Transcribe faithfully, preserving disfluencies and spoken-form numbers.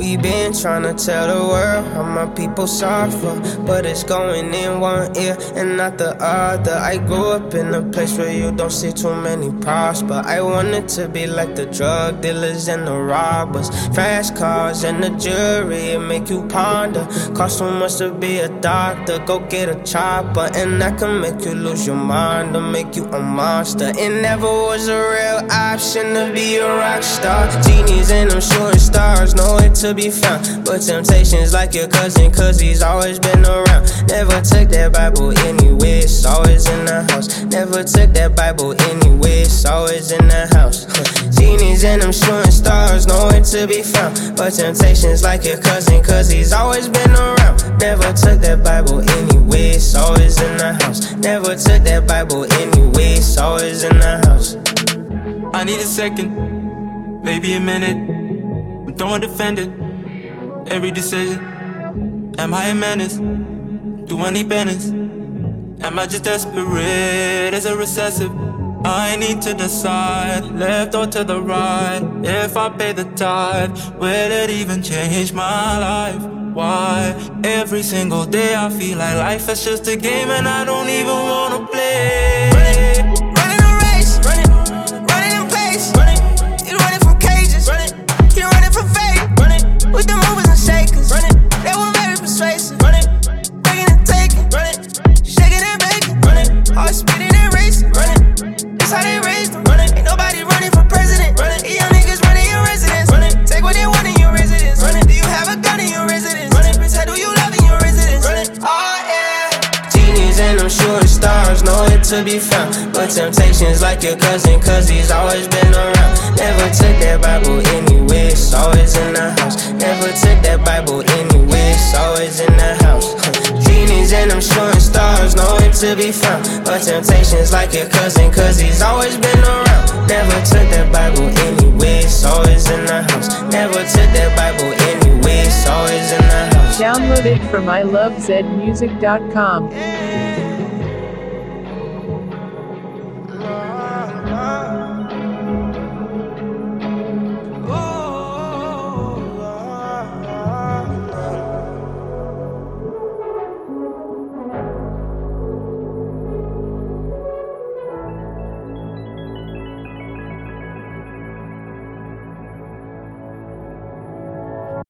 We been tryna tell the world how my people suffer, but it's going in one ear and not the other. I grew up in a place where you don't see too many prosper. I wanted to be like the drug dealers and the robbers, fast cars and the jury, it make you ponder. Cost so much to be a doctor, go get a chopper, and that can make you lose your mind or make you a monster. It never was a real option to be a rock star. Genies and them shooting stars, nowhere to be found, but temptation's like your cousin, cause he's always been around. Never took that Bible anywhere, it's always in the house. Never took that Bible anywhere, it's always in the house. Genies and them shooting stars, nowhere to be found, but temptation's like your cousin, cause he's always been around. Never took that Bible anywhere, it's always in the house. Never took that Bible anywhere, it's always in the house. I need a second, maybe a minute. I'm throwing defended every decision. Am I a menace? Do I need penance? Am I just desperate as a recessive? I need to decide, left or to the right. If I pay the tithe, will it even change my life? Why? Every single day I feel like life is just a game and I don't even wanna play. Running, running a race, running, running in place, running. You running from cages, running. You running from fate, running. With the movers and shakers, running. They were very persuasive, running. Taking and taking, running. Shaking and baking, running. Heart speeding and racing, running. That's how they raised them, running. Ain't nobody running for president, running. These young niggas running your residence, running. Take what they want in your residence, running. Do you have a gun in your residence, running? Bitch, how do you love in your residence, running? Oh yeah. Genies and them shooting stars, nowhere to be found, but temptation's like your cousin, cause he's always been around. Never took that Bible anywhere, it's always in the house. Never took that Bible anywhere, it's always in the house. Genies and them shooting stars, nowhere to be found, but temptation's like your cousin, cause he's always been around. Never took that Bible anywhere, it's always in the house. Never took that Bible anywhere, it's always in the house. Download it from I love zed music dot com.